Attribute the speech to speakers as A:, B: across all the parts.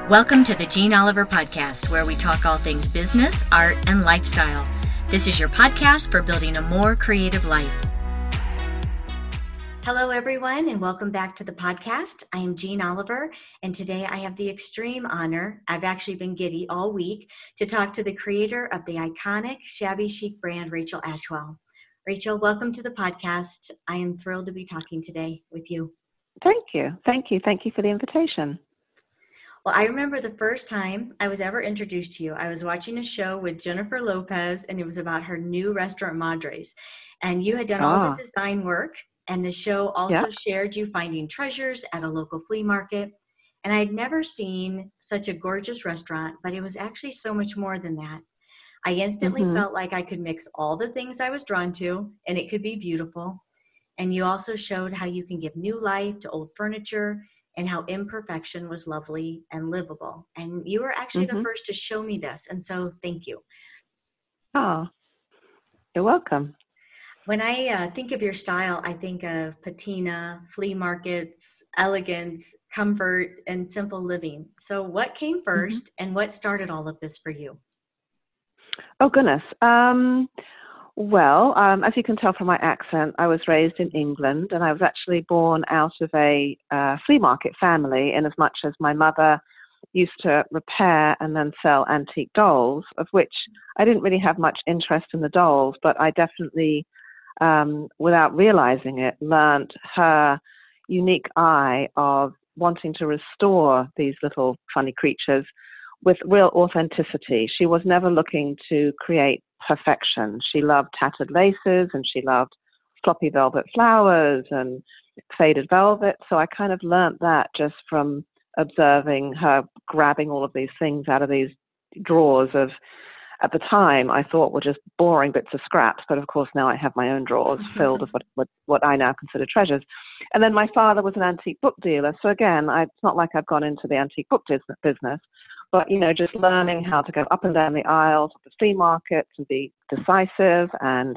A: Welcome to the Jean Oliver Podcast, where we talk all things business, art, and lifestyle. This is your podcast for building a more creative life. Hello, everyone, and welcome back to the podcast. I am Jean Oliver, and today I have the extreme honor, I've actually been giddy all week, to talk to the creator of the iconic shabby chic brand, Rachel Ashwell. Rachel, welcome to the podcast. I am thrilled to be talking today with you.
B: Thank you. Thank you for the invitation.
A: Well, I remember the first time I was ever introduced to you. I was watching a show with Jennifer Lopez, and it was about her new restaurant, Madres. And you had done all the design work, and the show also shared you finding treasures at a local flea market. And I'd never seen such a gorgeous restaurant, but it was actually so much more than that. I instantly felt like I could mix all the things I was drawn to, and it could be beautiful. And you also showed how you can give new life to old furniture, and how imperfection was lovely and livable. And you were actually the first to show me this. And so thank you.
B: Oh, you're welcome.
A: When I think of your style, I think of patina, flea markets, elegance, comfort, and simple living. So what came first and what started all of this for you?
B: Oh, goodness. Well, as you can tell from my accent, I was raised in England, and I was actually born out of a flea market family, in as much as my mother used to repair and then sell antique dolls, of which I didn't really have much interest in the dolls, but I definitely, without realizing it, learned her unique eye of wanting to restore these little funny creatures with real authenticity. She was never looking to create perfection. She loved tattered laces, and she loved floppy velvet flowers and faded velvet. So I kind of learned that just from observing her grabbing all of these things out of these drawers of, at the time, I thought were just boring bits of scraps. But of course, now I have my own drawers filled with what I now consider treasures. And then my father was an antique book dealer. So again, it's not like I've gone into the antique book business. But, just learning how to go up and down the aisles of the flea markets and be decisive and,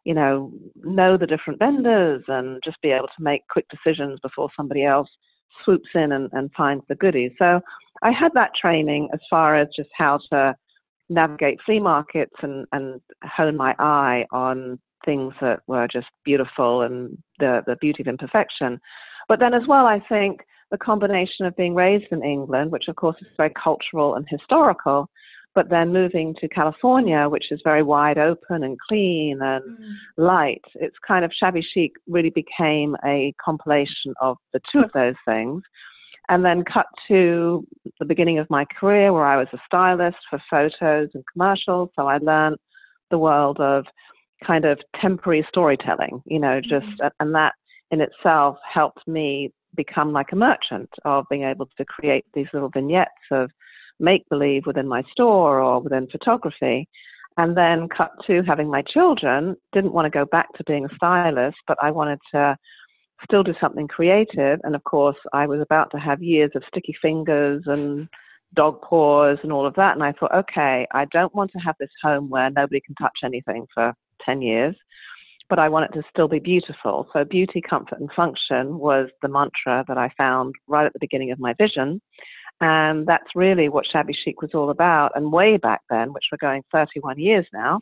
B: know the different vendors and just be able to make quick decisions before somebody else swoops in and finds the goodies. So I had that training as far as just how to navigate flea markets and hone my eye on things that were just beautiful and the beauty of imperfection. But then as well, I think the combination of being raised in England, which of course is very cultural and historical, but then moving to California, which is very wide open and clean and light, it's kind of shabby chic really became a compilation of the two of those things. And then cut to the beginning of my career, where I was a stylist for photos and commercials. So I learned the world of kind of temporary storytelling, and that in itself helped me become like a merchant of being able to create these little vignettes of make-believe within my store or within photography. And then cut to having my children, didn't want to go back to being a stylist, but I wanted to still do something creative. And of course, I was about to have years of sticky fingers and dog paws and all of that. And I thought, okay, I don't want to have this home where nobody can touch anything for 10 years. But I want it to still be beautiful. So beauty, comfort, and function was the mantra that I found right at the beginning of my vision. And that's really what shabby chic was all about. And way back then, which we're going 31 years now,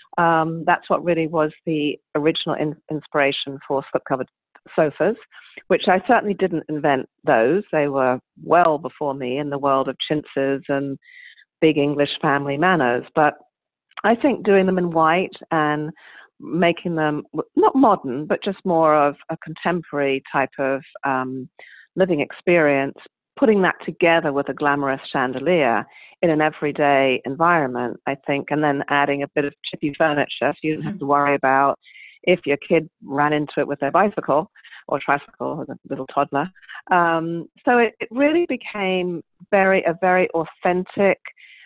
B: that's what really was the original inspiration for slip-covered sofas, which I certainly didn't invent those. They were well before me in the world of chintzes and big English family manners. But I think doing them in white and making them not modern, but just more of a contemporary type of living experience, putting that together with a glamorous chandelier in an everyday environment, I think, and then adding a bit of chippy furniture so you don't have to worry about if your kid ran into it with their bicycle or tricycle as a little toddler. So it really became a very authentic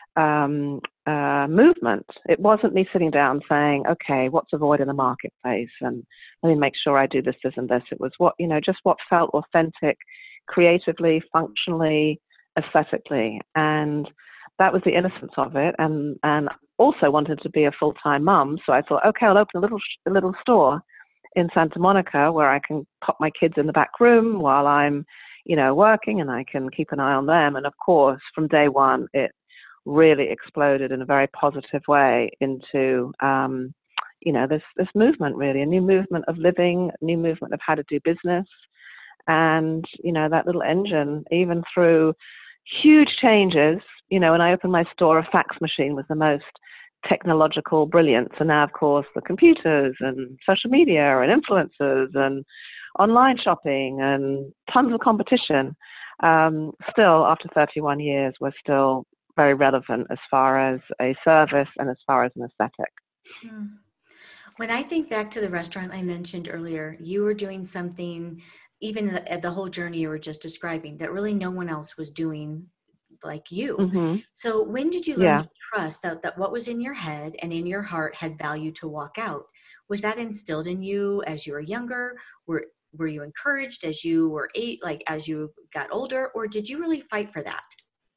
B: movement. It wasn't me sitting down saying, okay, what's a void in the marketplace and let me make sure I do this, this, and this. It was just what felt authentic, creatively, functionally, aesthetically. And that was the innocence of it. And also wanted to be a full-time mum. So I thought, okay, I'll open a little store in Santa Monica where I can pop my kids in the back room while I'm, working, and I can keep an eye on them. And of course, from day one, it really exploded in a very positive way into, this movement, really, a new movement of living, a new movement of how to do business. And, that little engine, even through huge changes, when I opened my store, a fax machine was the most technological brilliance. And now, of course, the computers and social media and influencers and online shopping and tons of competition, still, after 31 years, we're still very relevant as far as a service and as far as an aesthetic.
A: When I think back to the restaurant I mentioned earlier, you were doing something, even at the whole journey you were just describing, that really no one else was doing like you.
B: Mm-hmm.
A: So when did you learn to trust that what was in your head and in your heart had value to walk out? Was that instilled in you as you were younger? Were you encouraged as you were as you got older, or did you really fight for that?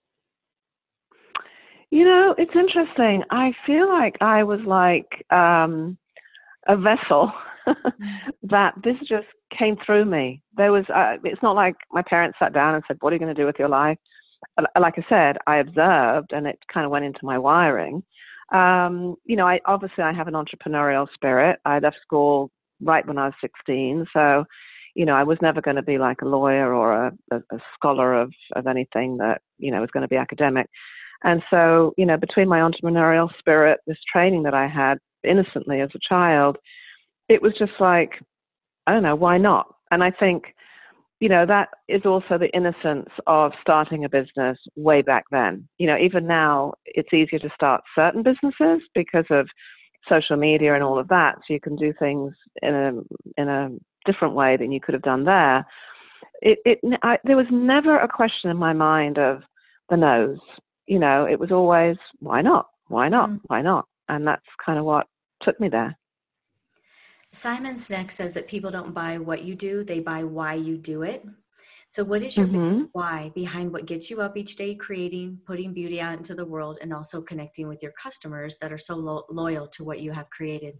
B: It's interesting. I feel like I was like a vessel that this just came through me. There was, it's not like my parents sat down and said, "What are you going to do with your life?" Like I said, I observed, and it kind of went into my wiring. I have an entrepreneurial spirit. I left school right when I was 16, so I was never going to be like a lawyer or a scholar of anything that was going to be academic. And so, between my entrepreneurial spirit, this training that I had innocently as a child, it was just like, I don't know, why not? And I think, that is also the innocence of starting a business way back then. Even now, it's easier to start certain businesses because of social media and all of that. So you can do things in a different way than you could have done there. There was never a question in my mind of the no's. It was always, why not? Why not? Why not? And that's kind of what took me there.
A: Simon Sinek says that people don't buy what you do, they buy why you do it. So what is your biggest why behind what gets you up each day, creating, putting beauty out into the world, and also connecting with your customers that are so loyal to what you have created?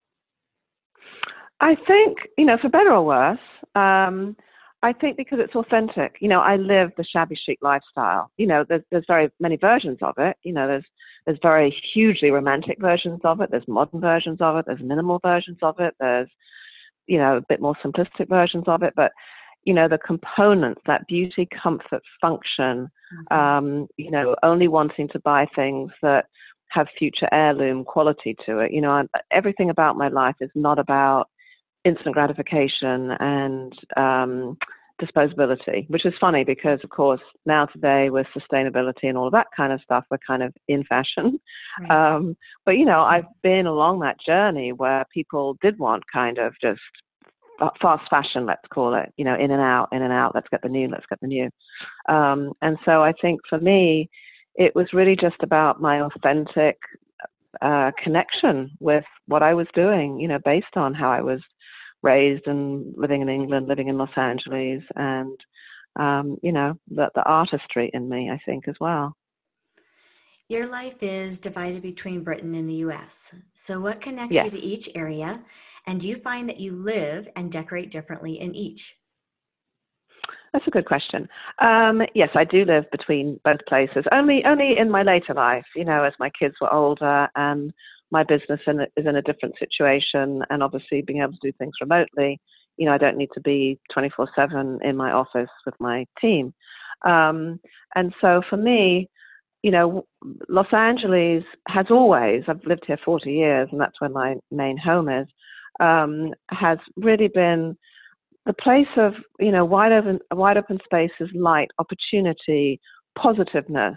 B: I think, for better or worse, I think because it's authentic. I live the shabby chic lifestyle. There's very many versions of it. There's very hugely romantic versions of it. There's modern versions of it. There's minimal versions of it. There's, a bit more simplistic versions of it. But, the components, that beauty, comfort, function, only wanting to buy things that have future heirloom quality to it. Everything about my life is not about instant gratification and disposability, which is funny because, of course, now today with sustainability and all of that kind of stuff, we're kind of in fashion. Right. But, I've been along that journey where people did want kind of just fast fashion, let's call it, in and out, let's get the new. And so I think for me, it was really just about my authentic connection with what I was doing, based on how I was raised and living in England, living in Los Angeles, and, the artistry in me, I think, as well.
A: Your life is divided between Britain and the U.S. So what connects you to each area? And do you find that you live and decorate differently in each?
B: That's a good question. Yes, I do live between both places, only in my later life, as my kids were older and my business is in a different situation, and obviously being able to do things remotely, I don't need to be 24/7 in my office with my team. And so for me, Los Angeles has always, I've lived here 40 years, and that's where my main home is, has really been the place of, wide open spaces, light, opportunity, positiveness,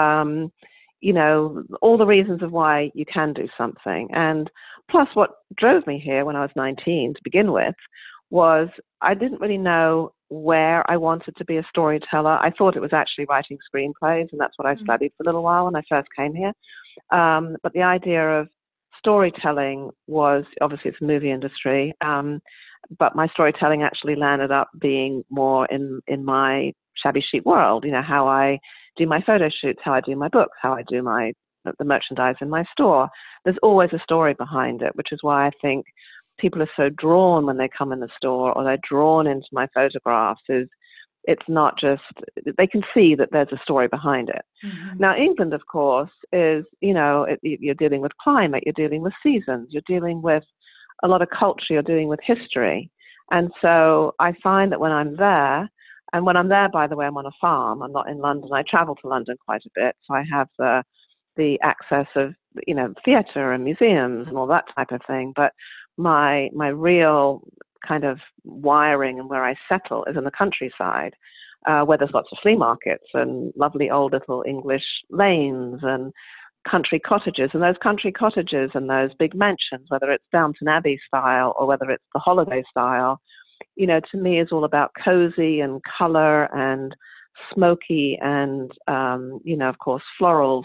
B: all the reasons of why you can do something. And plus what drove me here when I was 19 to begin with was I didn't really know where I wanted to be a storyteller. I thought it was actually writing screenplays, and that's what I studied for a little while when I first came here. But the idea of storytelling was, obviously it's a movie industry, but my storytelling actually landed up being more in my shabby chic world, how I do my photo shoots, how I do my books, how I do the merchandise in my store. There's always a story behind it, which is why I think people are so drawn when they come in the store, or they're drawn into my photographs. It's not just, they can see that there's a story behind it.
A: Mm-hmm.
B: Now, England, of course, is, you're dealing with climate, you're dealing with seasons, you're dealing with a lot of culture, you're dealing with history. And so I find that when I'm there, and when I'm there, by the way, I'm on a farm, I'm not in London. I travel to London quite a bit, so I have the access of, theatre and museums and all that type of thing. But my real kind of wiring and where I settle is in the countryside, where there's lots of flea markets and lovely old little English lanes and country cottages. And those country cottages and those big mansions, whether it's Downton Abbey style or whether it's the holiday style, to me is all about cozy and color and smoky and, of course, florals,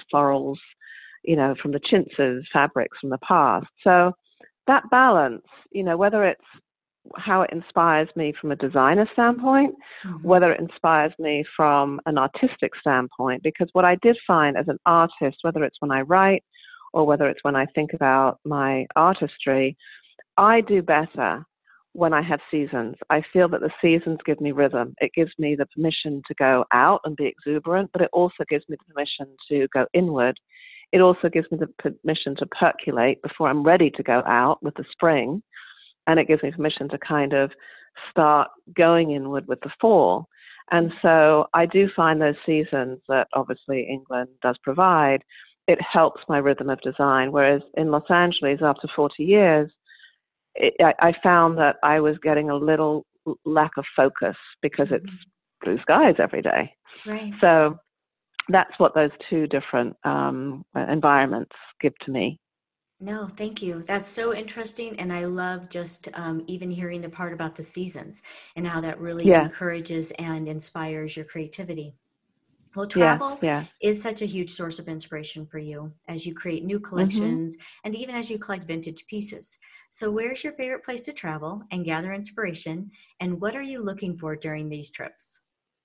B: from the chintzes, fabrics from the past. So that balance, whether it's how it inspires me from a designer standpoint,
A: mm-hmm.
B: whether it inspires me from an artistic standpoint, because what I did find as an artist, whether it's when I write or whether it's when I think about my artistry, I do better when I have seasons. I feel that the seasons give me rhythm. It gives me the permission to go out and be exuberant, but it also gives me the permission to go inward. It also gives me the permission to percolate before I'm ready to go out with the spring. And it gives me permission to kind of start going inward with the fall. And so I do find those seasons that obviously England does provide, it helps my rhythm of design. Whereas in Los Angeles, after 40 years, I found that I was getting a little lack of focus because it's blue skies every day.
A: Right.
B: So that's what those two different environments give to me.
A: No, thank you. That's so interesting. And I love just even hearing the part about the seasons and how that really encourages and inspires your creativity. Well, travel is such a huge source of inspiration for you as you create new collections and even as you collect vintage pieces. So where's your favorite place to travel and gather inspiration? And what are you looking for during these trips?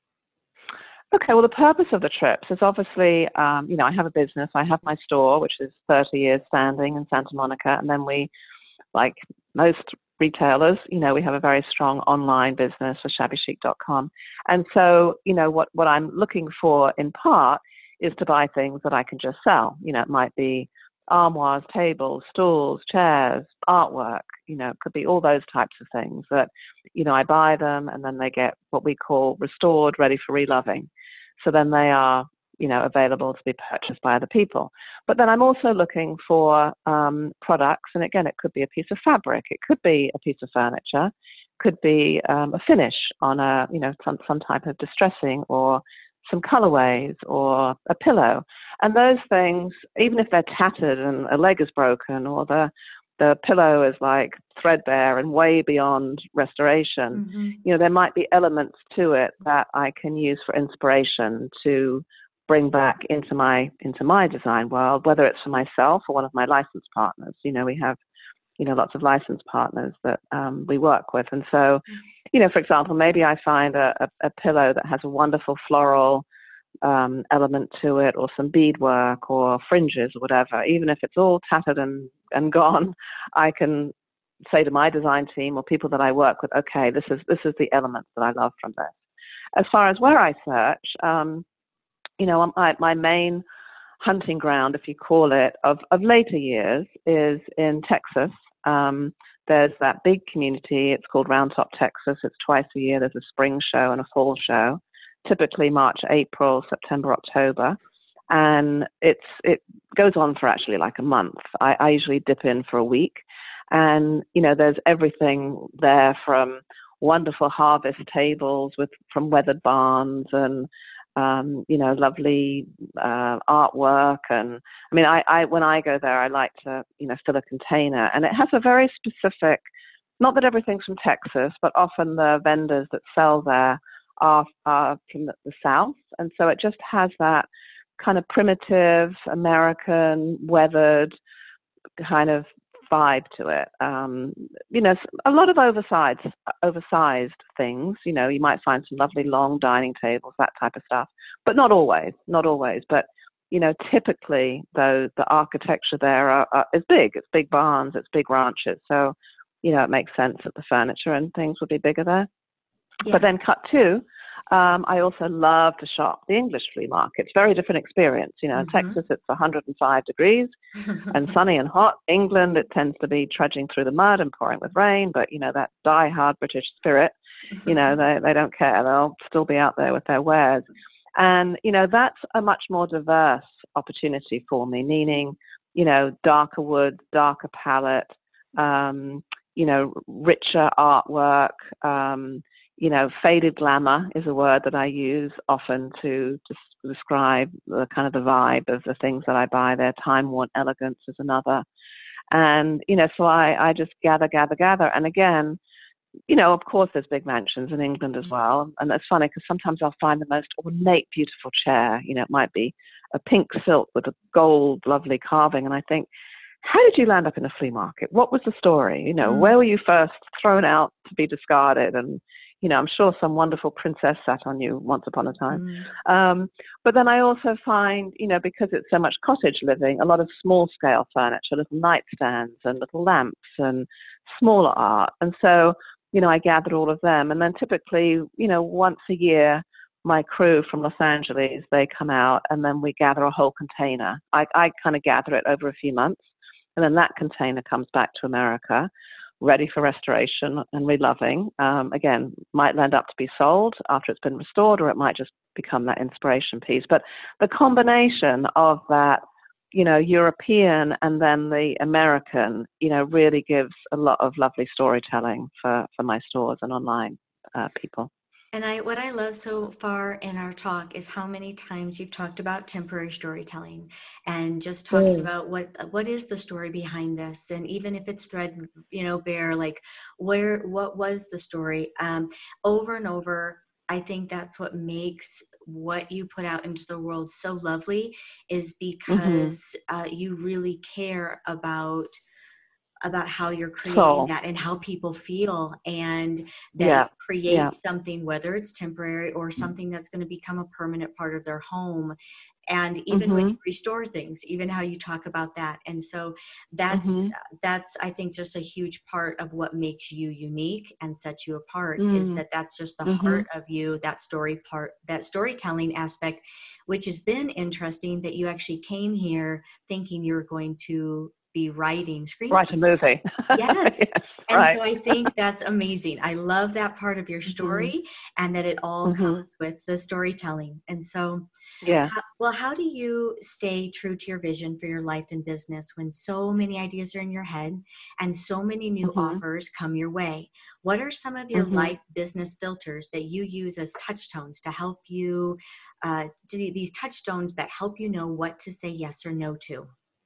B: Okay, well, the purpose of the trips is obviously, I have a business. I have my store, which is 30 years standing in Santa Monica. And then we, like most retailers, we have a very strong online business for shabbychic.com. And so, what I'm looking for in part is to buy things that I can just sell. It might be armoires, tables, stools, chairs, artwork, it could be all those types of things that, I buy them and then they get what we call restored, ready for reloving. So then they are, available to be purchased by other people. But then I'm also looking for products. And again, it could be a piece of fabric. It could be a piece of furniture. Could be a finish on some type of distressing or some colorways or a pillow. And those things, even if they're tattered and a leg is broken or the pillow is like threadbare and way beyond restoration, there might be elements to it that I can use for inspiration to bring back into my design world, whether it's for myself or one of my license partners. We have, lots of license partners that we work with. And so, for example, maybe I find a pillow that has a wonderful floral element to it or some beadwork or fringes or whatever. Even if it's all tattered and gone, I can say to my design team or people that I work with, okay, this is the elements that I love from this. As far as where I search, my main hunting ground, if you call it, of later years is in Texas. There's that big community. It's called Round Top, Texas. It's twice a year. There's a spring show and a fall show, typically March, April, September, October. And it goes on for actually like a month. I usually dip in for a week. And, there's everything there from wonderful harvest tables from weathered barns and lovely artwork. And I mean, I when I go there, I like to, fill a container. And it has a very specific, not that everything's from Texas, but often the vendors that sell there are from the South. And so it just has that kind of primitive, American, weathered kind of vibe to it. A lot of oversized things. You might find some lovely long dining tables, that type of stuff, but not always. But typically, though, the architecture there is big. It's big barns, it's big ranches. So, it makes sense that the furniture and things would be bigger there. Yeah. But then cut to, I also love to shop the English flea market. It's a very different experience. You know, in
A: Mm-hmm.
B: Texas, it's 105 degrees and sunny and hot. England, it tends to be trudging through the mud and pouring with rain. But, you know, that die-hard British spirit, you know, they don't care. They'll still be out there with their wares. And, you know, that's a much more diverse opportunity for me, meaning, you know, darker wood, darker palette, you know, richer artwork, you know, faded glamour is a word that I use often to describe the kind of the vibe of the things that I buy. Their time-worn elegance is another. And, you know, so I just gather. And again, you know, of course, there's big mansions in England as well. And that's funny because sometimes I'll find the most ornate, beautiful chair. You know, it might be a pink silk with a gold, lovely carving. And I think, how did you land up in a flea market? What was the story? You know, where were you first thrown out to be discarded? And, you know, I'm sure some wonderful princess sat on you once upon a time. But then I also find, you know, because it's so much cottage living, a lot of small scale furniture, little nightstands and little lamps and smaller art. And so, you know, I gather all of them. And then typically, you know, once a year, my crew from Los Angeles, they come out and then we gather a whole container. I kind of gather it over a few months. And then that container comes back to America, ready for restoration and reloving. Again, might end up to be sold after it's been restored, or it might just become that inspiration piece. But the combination of that, you know, European and then the American, you know, really gives a lot of lovely storytelling for my stores and online people.
A: And what I love so far in our talk is how many times you've talked about temporary storytelling and just talking about what is the story behind this, and even if it's threadbare, like what was the story, over and over. I think that's what makes what you put out into the world so lovely, is because you really care about how you're creating that and how people feel, and that you create something, whether it's temporary or something that's going to become a permanent part of their home. And even when you restore things, even how you talk about that. And so that's I think just a huge part of what makes you unique and sets you apart, is that's just the heart of you, that storytelling aspect, which is then interesting that you actually came here thinking you were going to be writing screenplays.
B: Write a movie.
A: Yes. And so I think that's amazing. I love that part of your story, and that it all comes with the storytelling. And so, how do you stay true to your vision for your life and business when so many ideas are in your head and so many new offers come your way? What are some of your life business filters that you use as touchstones to help you, these touchstones that help you know what to say yes or no to?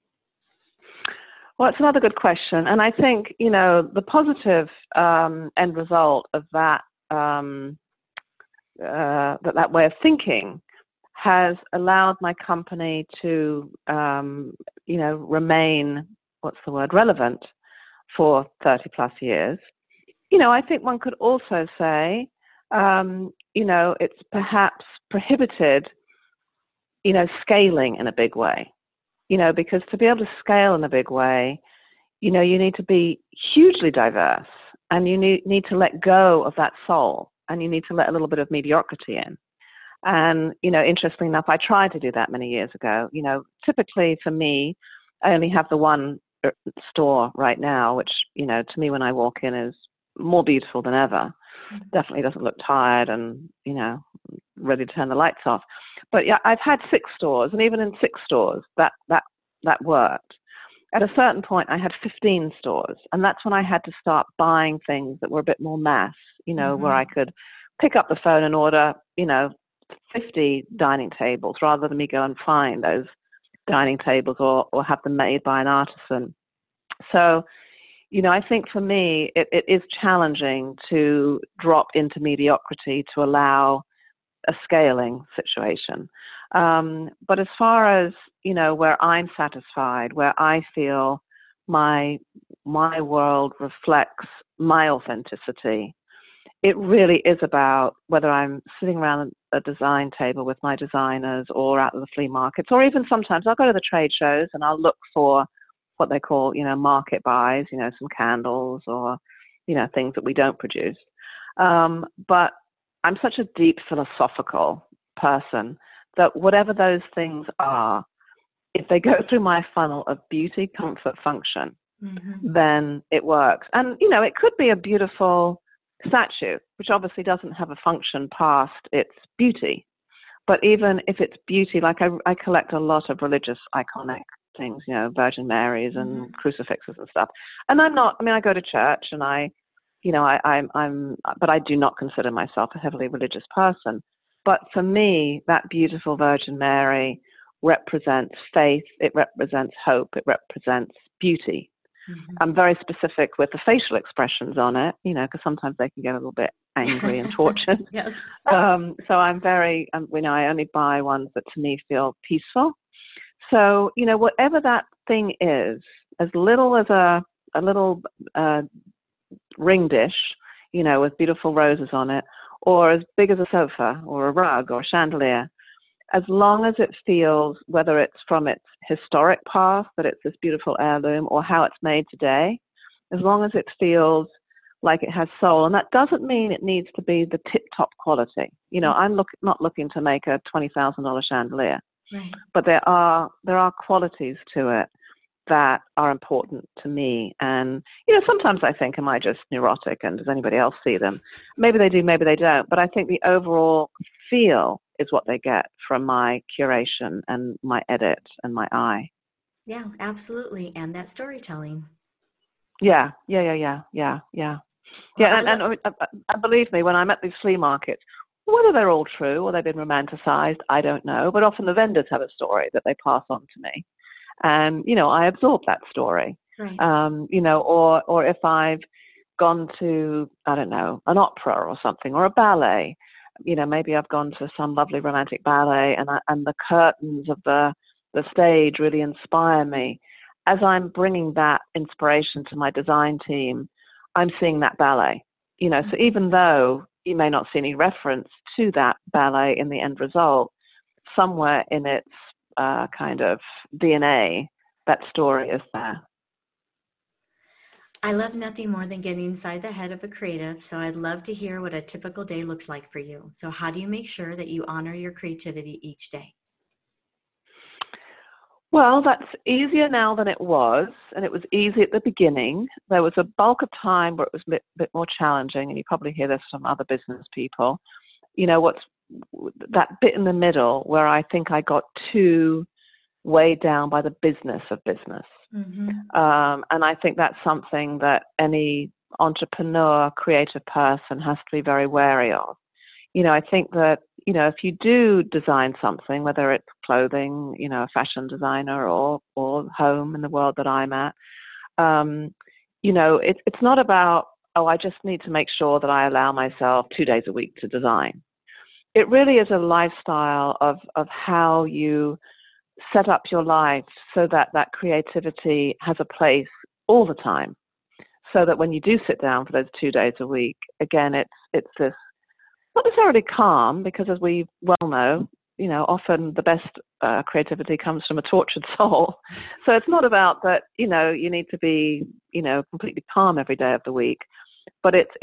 B: Well, it's another good question. And I think, you know, the positive end result of that, that way of thinking has allowed my company to, you know, remain, relevant for 30 plus years. You know, I think one could also say, you know, it's perhaps prohibited, you know, scaling in a big way. You know, because to be able to scale in a big way, you know, you need to be hugely diverse, and you need to let go of that soul, and you need to let a little bit of mediocrity in. And, you know, interestingly enough, I tried to do that many years ago. You know, typically for me, I only have the one store right now, which, you know, to me when I walk in is more beautiful than ever. Definitely doesn't look tired and, you know, ready to turn the lights off. But yeah, I've had 6 stores, and even in 6 stores, that worked. At a certain point, I had 15 stores, and that's when I had to start buying things that were a bit more mass, you know, where I could pick up the phone and order, you know, 50 dining tables rather than me go and find those dining tables or have them made by an artisan. So, you know, I think for me, it is challenging to drop into mediocrity to allow a scaling situation. But as far as, you know, where I'm satisfied, where I feel my world reflects my authenticity, it really is about whether I'm sitting around a design table with my designers or out at the flea markets, or even sometimes I'll go to the trade shows and I'll look for what they call, you know, market buys, you know, some candles or, you know, things that we don't produce. But I'm such a deep philosophical person that whatever those things are, if they go through my funnel of beauty, comfort, function, then it works. And, you know, it could be a beautiful statue, which obviously doesn't have a function past its beauty. But even if it's beauty, like I collect a lot of religious iconic things, you know, Virgin Marys and crucifixes and stuff. And I'm not, I mean, I go to church and but I do not consider myself a heavily religious person. But for me, that beautiful Virgin Mary represents faith, it represents hope, it represents beauty. I'm very specific with the facial expressions on it, you know, because sometimes they can get a little bit angry and tortured.
A: Yes.
B: So I'm very, you know, I only buy ones that to me feel peaceful. So, you know, whatever that thing is, as little as a little ring dish, you know, with beautiful roses on it, or as big as a sofa or a rug or a chandelier, as long as it feels, whether it's from its historic past, that it's this beautiful heirloom, or how it's made today, as long as it feels like it has soul. And that doesn't mean it needs to be the tip-top quality. You know, I'm not looking to make a $20,000 chandelier.
A: Right.
B: But there are qualities to it that are important to me. And, you know, sometimes I think, am I just neurotic and does anybody else see them? Maybe they do, maybe they don't. But I think the overall feel is what they get from my curation and my edit and my eye.
A: Yeah, absolutely. And that storytelling.
B: Yeah. And believe me, when I'm at these flea markets, whether they're all true or they've been romanticized, I don't know. But often the vendors have a story that they pass on to me. And, you know, I absorb that story.
A: Right.
B: You know, or if I've gone to, I don't know, an opera or something, or a ballet, you know, maybe I've gone to some lovely romantic ballet and the curtains of the stage really inspire me. As I'm bringing that inspiration to my design team, I'm seeing that ballet, you know, so even though you may not see any reference to that ballet in the end result, somewhere in its kind of DNA, that story is there.
A: I love nothing more than getting inside the head of a creative, so I'd love to hear what a typical day looks like for you. So how do you make sure that you honor your creativity each day?
B: Well, that's easier now than it was, and it was easy at the beginning. There was a bulk of time where it was a bit more challenging, and you probably hear this from other business people. You know, what's that bit in the middle where I think I got too weighed down by the business of business. And I think that's something that any entrepreneur, creative person has to be very wary of. You know, I think that, you know, if you do design something, whether it's clothing, you know, a fashion designer or home in the world that I'm at, you know, it's not about, oh, I just need to make sure that I allow myself 2 days a week to design. It really is a lifestyle of how you set up your life so that that creativity has a place all the time. So that when you do sit down for those 2 days a week, again, it's this, not necessarily calm, because as we well know, you know, often the best creativity comes from a tortured soul. So it's not about that, you know, you need to be, you know, completely calm every day of the week, but it's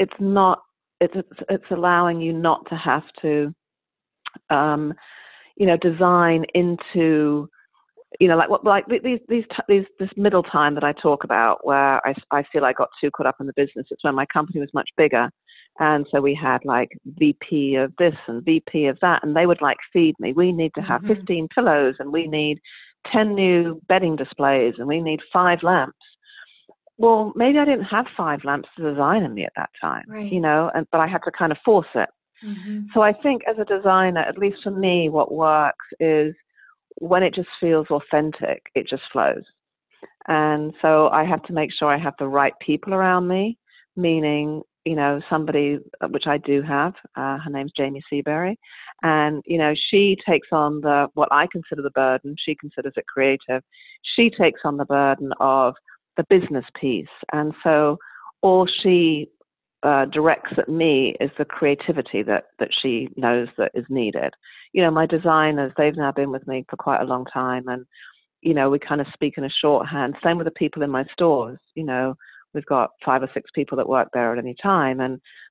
B: allowing you not to have to, you know, design into, you know, like this middle time that I talk about, where I feel I got too caught up in the business. It's when my company was much bigger. And so we had like VP of this and VP of that, and they would like feed me. We need to have 15 pillows, and we need 10 new bedding displays, and we need 5 lamps. Well, maybe I didn't have 5 lamps to design in me at that time, right. You know, but I had to kind of force it. So I think as a designer, at least for me, what works is when it just feels authentic, it just flows. And so I have to make sure I have the right people around me, meaning, you know, somebody, which I do have, her name's Jamie Seabury, and, you know, she takes on what I consider the burden, she considers it creative, she takes on the burden of the business piece, and so all she directs at me is the creativity that she knows that is needed. You know, my designers, they've now been with me for quite a long time, and, you know, we kind of speak in a shorthand. Same with the people in my stores. You know, we've got 5 or 6 people that work there at any time, and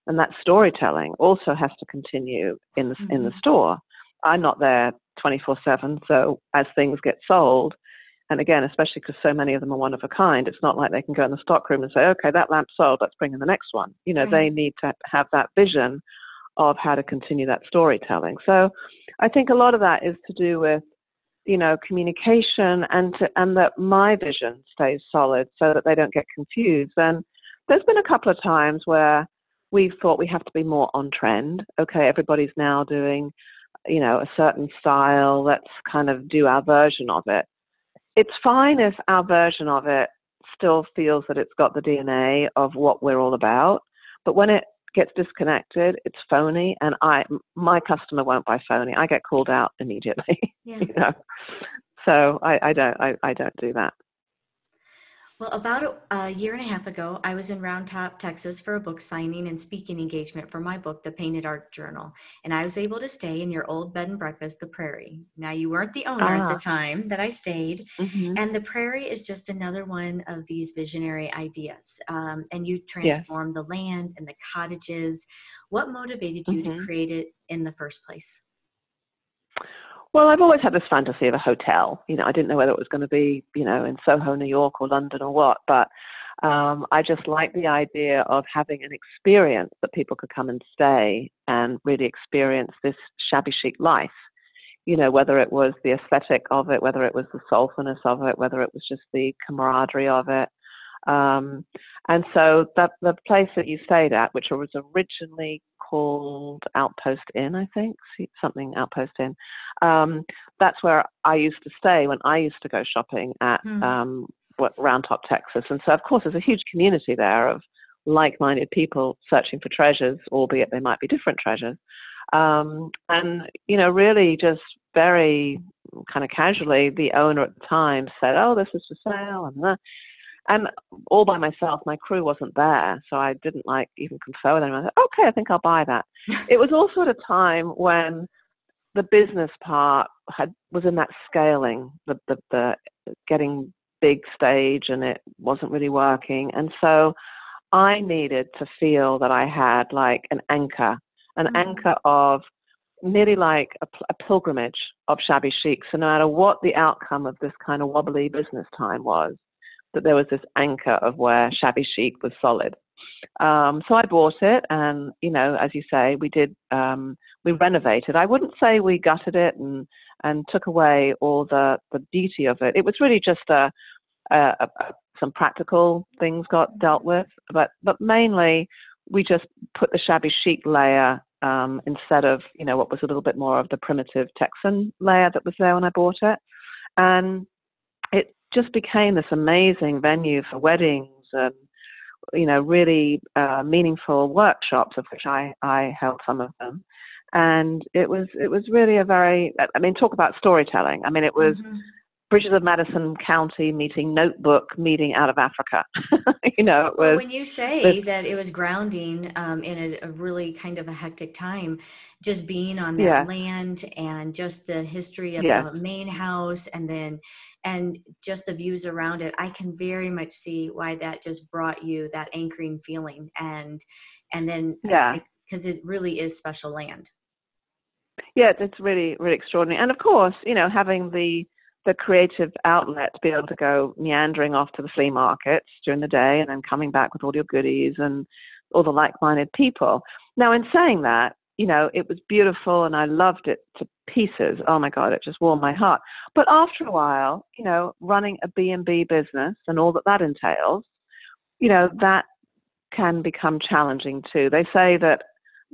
B: And that storytelling also has to continue in the store. I'm not there 24/7, so as things get sold, and again, especially because so many of them are one of a kind, it's not like they can go in the stockroom and say, okay, that lamp sold, let's bring in the next one. You know, they need to have that vision of how to continue that storytelling. So I think a lot of that is to do with, you know, communication, and that my vision stays solid so that they don't get confused. And there's been a couple of times where we've thought we have to be more on trend. Okay, everybody's now doing, you know, a certain style. Let's kind of do our version of it. It's fine if our version of it still feels that it's got the DNA of what we're all about. But when it gets disconnected, it's phony, and my customer won't buy phony. I get called out immediately.
A: Yeah.
B: You know? So I don't do that.
A: Well, about a year and a half ago, I was in Round Top, Texas for a book signing and speaking engagement for my book, The Painted Art Journal. And I was able to stay in your old bed and breakfast, The Prairie. Now, you weren't the owner at the time that I stayed. And The Prairie is just another one of these visionary ideas. And you transformed the land and the cottages. What motivated you to create it in the first place?
B: Well, I've always had this fantasy of a hotel. You know, I didn't know whether it was going to be, you know, in Soho, New York, or London, or what. But I just like the idea of having an experience that people could come and stay and really experience this shabby chic life. You know, whether it was the aesthetic of it, whether it was the soulfulness of it, whether it was just the camaraderie of it. And so the place that you stayed at, which was originally called Outpost Inn, I think, something Outpost Inn, that's where I used to stay when I used to go shopping at Round Top, Texas. And so, of course, there's a huge community there of like-minded people searching for treasures, albeit they might be different treasures. And, you know, really just very kind of casually, the owner at the time said, oh, this is for sale, and all by myself. My crew wasn't there, so I didn't even confer with anyone. I said, okay, I think I'll buy that. It was also at a time when the business part was in that scaling, the getting big stage, and it wasn't really working. And so I needed to feel that I had like an anchor of nearly like a pilgrimage of shabby chic. So no matter what the outcome of this kind of wobbly business time was, that there was this anchor of where shabby chic was solid. So I bought it, and, you know, as you say, we renovated. I wouldn't say we gutted it and took away all the beauty of it. It was really just some practical things got dealt with, but mainly we just put the shabby chic layer instead of, you know, what was a little bit more of the primitive Texan layer that was there when I bought it. And it just became this amazing venue for weddings and, you know, really meaningful workshops, of which I held some of them. And it was really a very, I mean, talk about storytelling. I mean, it was Bridges of Madison County meeting Notebook meeting out of Africa. You know, it was.
A: Well, when you say that it was grounding in a really kind of a hectic time, just being on that land and just the history of the main house and just the views around it, I can very much see why that just brought you that anchoring feeling and then because it really is special land.
B: Yeah, it's really, really extraordinary. And of course, you know, having the creative outlet to be able to go meandering off to the flea markets during the day and then coming back with all your goodies and all the like-minded people. Now, in saying that, you know, it was beautiful and I loved it to pieces. Oh my God, it just warmed my heart. But after a while, you know, running a B&B business and all that entails, you know, that can become challenging too. They say that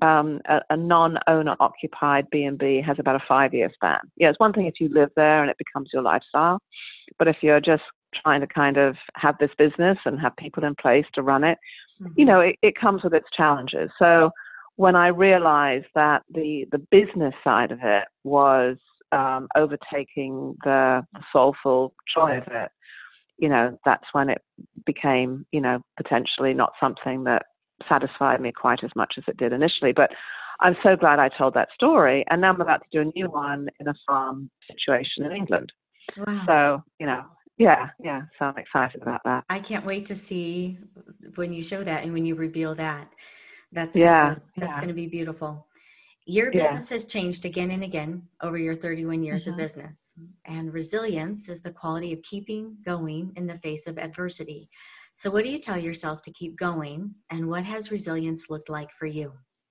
B: a non-owner occupied B&B has about a 5-year span. Yeah, it's one thing if you live there and it becomes your lifestyle, but if you're just trying to kind of have this business and have people in place to run it, you know, it comes with its challenges. So when I realized that the business side of it was overtaking the soulful joy of it, you know, that's when it became, you know, potentially not something that satisfied me quite as much as it did initially. But I'm so glad I told that story. And now I'm about to do a new one in a farm situation in England.
A: Wow.
B: So, you know, yeah. So I'm excited about that.
A: I can't wait to see when you show that and when you reveal that.
B: Yeah.
A: That's gonna be beautiful. Your
B: Yeah.
A: business has changed again and again over your 31 years of
B: Mm-hmm.
A: business. And resilience is the quality of keeping going in the face of adversity. So, what do you tell yourself to keep going? And what has resilience looked like for you?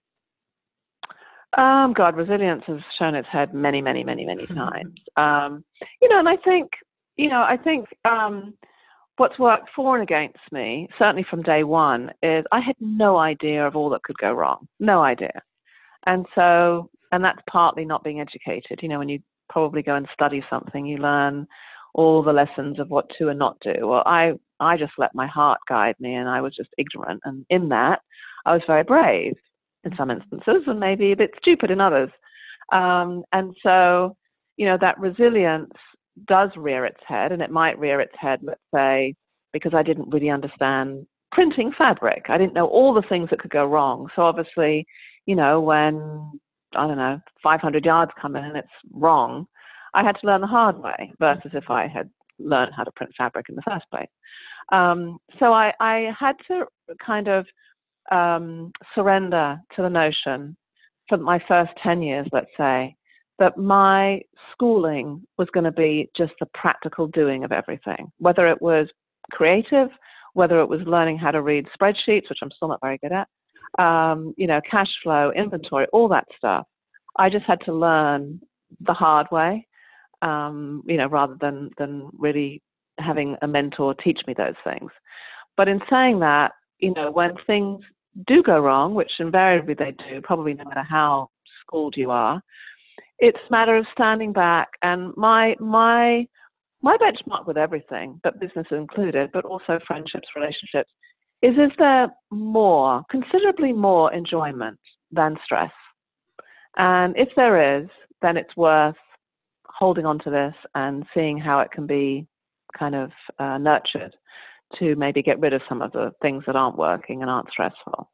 B: God, resilience has shown its head many, many, many, many times. And I think what's worked for and against me, certainly from day one, is I had no idea of all that could go wrong. No idea. And that's partly not being educated. When you probably go and study something, you learn all the lessons of what to and not do. Well, I just let my heart guide me, and I was just ignorant. And in that, I was very brave in some instances, and maybe a bit stupid in others. And so, that resilience does rear its head, and it might rear its head, let's say, because I didn't really understand printing fabric. I didn't know all the things that could go wrong. So obviously, when, I don't know, 500 yards come in and it's wrong, I had to learn the hard way versus if I had learned how to print fabric in the first place. So I had to kind of surrender to the notion for my first 10 years, let's say, that my schooling was going to be just the practical doing of everything, whether it was creative, whether it was learning how to read spreadsheets, which I'm still not very good at, cash flow, inventory, all that stuff. I just had to learn the hard way, rather than really having a mentor teach me those things. But in saying that, when things do go wrong, which invariably they do, probably no matter how schooled you are, it's a matter of standing back. And my benchmark with everything, but business included, but also friendships, relationships, is there more, considerably more enjoyment than stress? And if there is, then it's worth holding on to this and seeing how it can be kind of nurtured to maybe get rid of some of the things that aren't working and aren't stressful.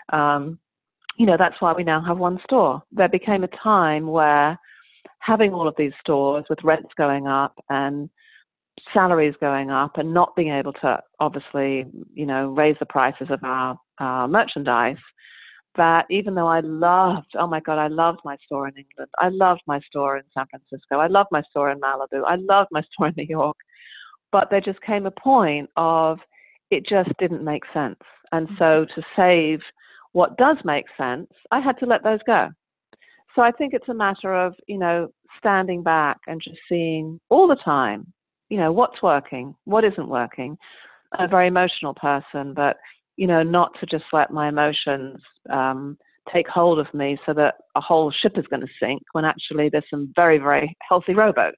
B: That's why we now have one store. There became a time where having all of these stores with rents going up and salaries going up and not being able to obviously, raise the prices of our merchandise, that even though I loved my store in England, I loved my store in San Francisco, I loved my store in Malibu, I loved my store in New York, but there just came a point of it just didn't make sense. And so to save what does make sense, I had to let those go. So I think it's a matter of, standing back and just seeing all the time, what's working, what isn't working. I'm a very emotional person, but, not to just let my emotions take hold of me so that a whole ship is going to sink when actually there's some very, very healthy rowboats,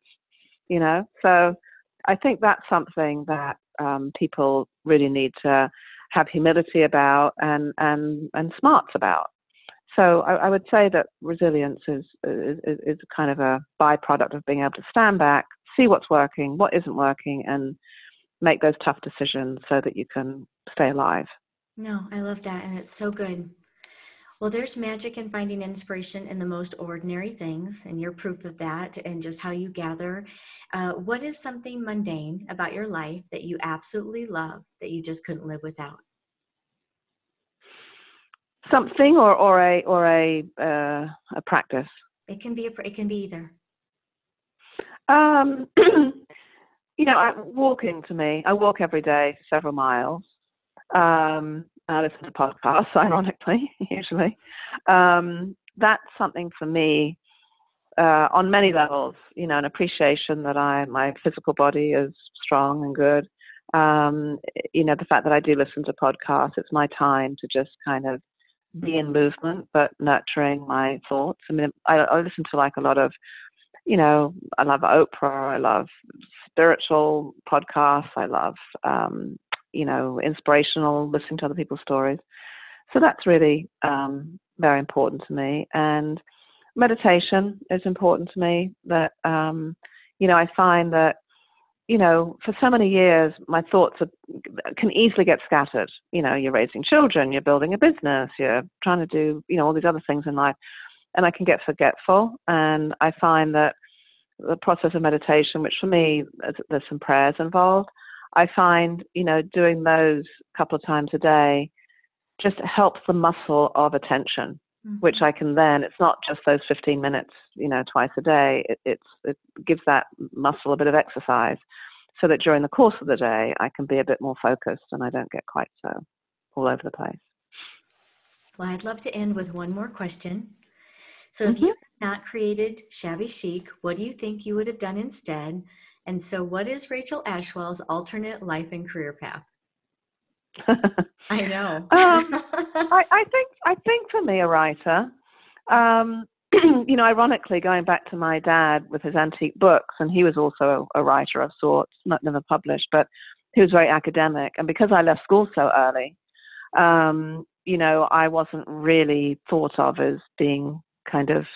B: So I think that's something that people really need to have humility about and smarts about. So I would say that resilience is kind of a byproduct of being able to stand back, see what's working, what isn't working, and make those tough decisions so that you can stay alive.
A: No, I love that. And it's so good. Well, there's magic in finding inspiration in the most ordinary things, and you're proof of that, and just how you gather. What is something mundane about your life that you absolutely love that you just couldn't live without?
B: Something or a practice.
A: It can be either.
B: Walking to me. I walk every day several miles. I listen to podcasts, ironically, usually. That's something for me on many levels. An appreciation that my physical body is strong and good. The fact that I do listen to podcasts, it's my time to just kind of be in movement, but nurturing my thoughts. I mean, I listen to like a lot of, I love Oprah, I love spiritual podcasts, I love, inspirational, listening to other people's stories. So that's really very important to me. And meditation is important to me. That, I find that, for so many years, my thoughts can easily get scattered. You're raising children, you're building a business, you're trying to do, all these other things in life. And I can get forgetful. And I find that the process of meditation, which for me, there's some prayers involved, I find, doing those a couple of times a day just helps the muscle of attention, which I can then, it's not just those 15 minutes, twice a day. It gives that muscle a bit of exercise so that during the course of the day, I can be a bit more focused and I don't get quite so all over the place.
A: Well, I'd love to end with one more question. So if you had not created Shabby Chic, what do you think you would have done instead? And so what is Rachel Ashwell's alternate life and career path? I know.
B: I think for me, a writer, ironically, going back to my dad with his antique books, and he was also a writer of sorts, never published, but he was very academic. And because I left school so early, I wasn't really thought of as being kind of,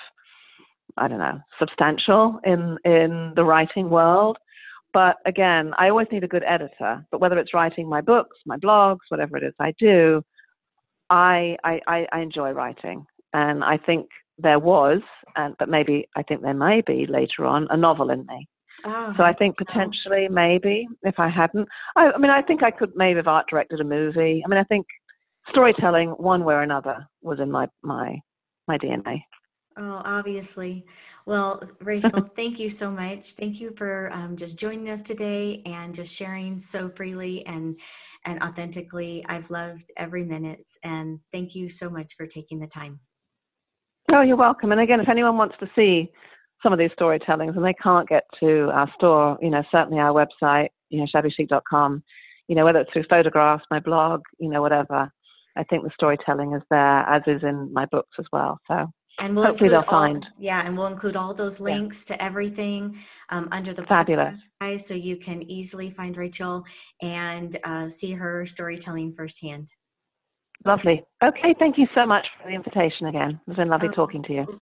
B: substantial in the writing world. But again, I always need a good editor. But whether it's writing my books, my blogs, whatever it is I do, I enjoy writing. And I think there was, but maybe I think there may be later on, a novel in me.
A: Oh,
B: so I think potentially, maybe, if I hadn't, I think I could maybe have art directed a movie. I think storytelling, one way or another, was in my DNA.
A: Oh, obviously. Well, Rachel, thank you so much. Thank you for just joining us today and just sharing so freely and authentically. I've loved every minute, and thank you so much for taking the time.
B: Oh, you're welcome. And again, if anyone wants to see some of these storytellings and they can't get to our store, certainly our website, shabbychic.com, whether it's through photographs, my blog, whatever, I think the storytelling is there, as is in my books as well. So
A: and we'll
B: hopefully they'll find.
A: Yeah, and we'll include all those links to everything under the
B: Fabulous,
A: podcast, guys, so you can easily find Rachel and see her storytelling firsthand.
B: Lovely. Okay, thank you so much for the invitation again. It's been lovely talking to you.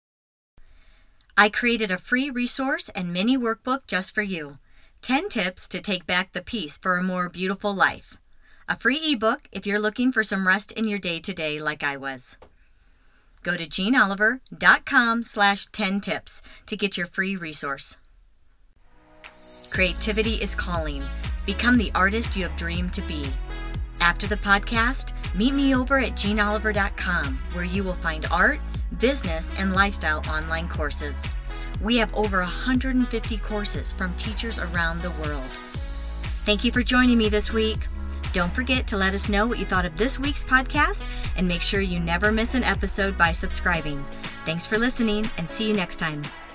A: I created a free resource and mini workbook just for you. 10 tips to take back the peace for a more beautiful life. A free ebook if you're looking for some rest in your day-to-day like I was. Go to jeanoliver.com/10 tips to get your free resource. Creativity is calling. Become the artist you have dreamed to be. After the podcast, meet me over at jeanoliver.com, where you will find art, business, and lifestyle online courses. We have over 150 courses from teachers around the world. Thank you for joining me this week. Don't forget to let us know what you thought of this week's podcast, and make sure you never miss an episode by subscribing. Thanks for listening, and see you next time.